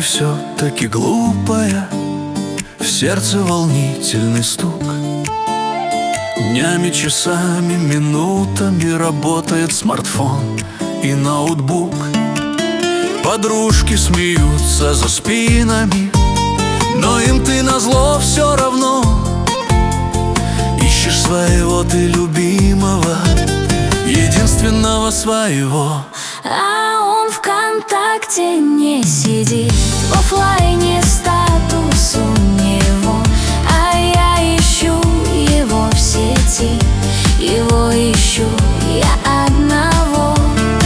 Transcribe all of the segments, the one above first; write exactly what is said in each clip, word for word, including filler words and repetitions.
все-таки глупая, в сердце волнительный стук. Днями, часами, минутами работает смартфон и ноутбук. Подружки смеются за спинами, но им ты назло все равно. Ищешь своего ты любимого, единственного своего. А он ВКонтакте не сидит, в оффлайне статус у него, а я ищу его в сети, его ищу я одного.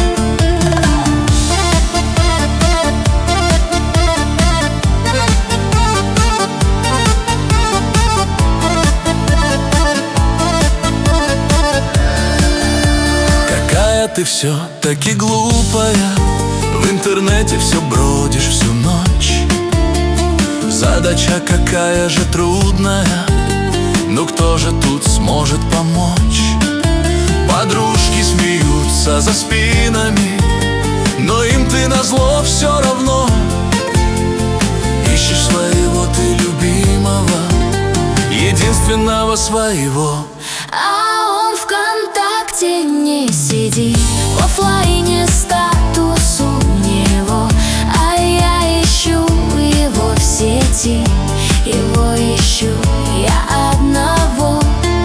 Какая ты все-таки глупая, в интернете все бродишь всю ночь. Задача какая же трудная, но кто же тут сможет помочь? Подружки смеются за спинами, но им ты назло все равно. Ищешь своего ты любимого, единственного своего. А он ВКонтакте не сидит, в оффлайне статус у него, а я ищу его в сети, его ищу я одного.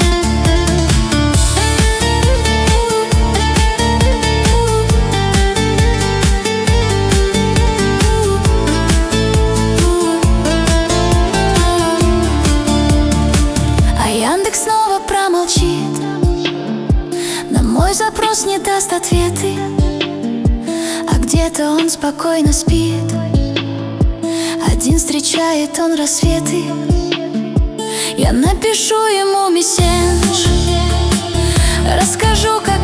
А Яндекс снова промолчит, на мой запрос не даст ответы, а где-то он спокойно спит. Один встречает он рассветы. Я напишу ему мессендж, расскажу, как